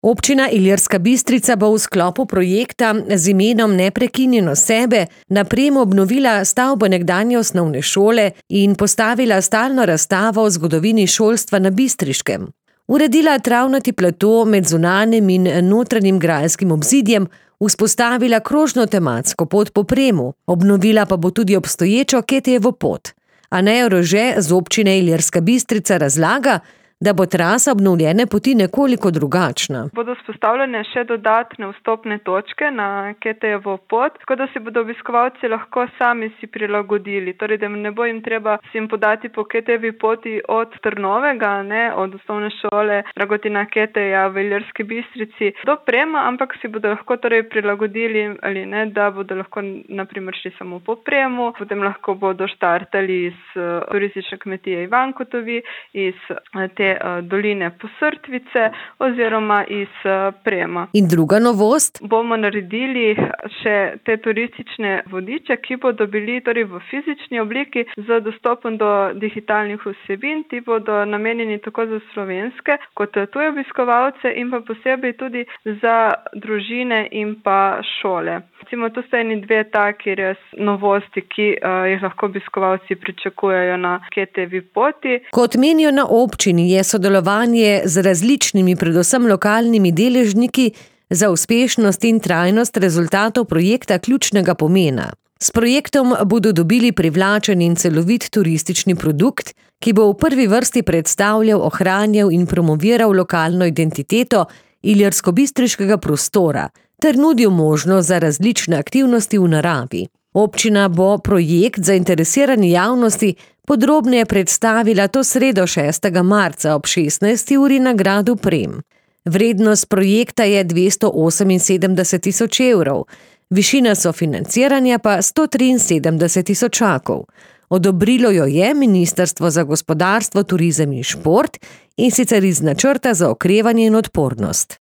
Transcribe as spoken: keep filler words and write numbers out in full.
Občina Ilirska Bistrica bo v sklopu projekta z imenom Neprekinjeno sebe na Premu obnovila stavbo nekdanje osnovne šole in postavila stalno razstavo o zgodovini šolstva na Bistriškem. Uredila travnati plato med zunanjim in notranjim grajskim obzidjem, vzpostavila krožno tematsko pot po Premu, obnovila pa bo tudi obstoječo Ketijevo pot. Aneja Rože z občine Ilirska Bistrica razlaga, da bo trasa obnovljene poti nekoliko drugačna. Bodo vzpostavljene še dodatne vstopne točke na Ketijevo pot, tako da si bodo obiskovalci lahko sami si prilagodili. Torej, da ne bo jim treba si jim podati po Ketijevi poti od Trnovega, ne, od osnovne šole Dragotina Keteja v Ilirski Bistrici do Prema, ampak si bodo lahko torej prilagodili ali ne, da bodo lahko na primer šli samo po Premu, potem lahko bodo štartali iz uh, turistične kmetije Ivankotovi, iz uh, te doline Posrtvice oziroma iz Prema. In druga novost? Bomo naredili še te turistične vodiče, ki bodo bili torej v fizični obliki z dostopom do digitalnih vsebin. Ti bodo namenjeni tako za slovenske kot tuje obiskovalce in pa posebej tudi za družine in pa šole. Recimo, to so eni dve taki res novosti, ki uh, jih lahko obiskovalci pričakujejo na Ketijevi poti. Kot menijo na občini, je sodelovanje z različnimi, predvsem lokalnimi deležniki za uspešnost in trajnost rezultatov projekta ključnega pomena. S projektom bodo dobili privlačen in celovit turistični produkt, ki bo v prvi vrsti predstavljal, ohranjal in promoviral lokalno identiteto ilirsko-bistriškega prostora ter nudil možnost za različne aktivnosti v naravi. Občina bo projekt zainteresirani javnosti podrobneje predstavila to sredo šestega marca ob šestnajsti uri na gradu Prem. Vrednost projekta je dvesto oseminsedemdeset tisoč evrov, višina sofinanciranja pa sto triinsedemdeset tisočakov. Odobrilo jo je Ministrstvo za gospodarstvo, turizem in šport, in sicer iz načrta za okrevanje in odpornost.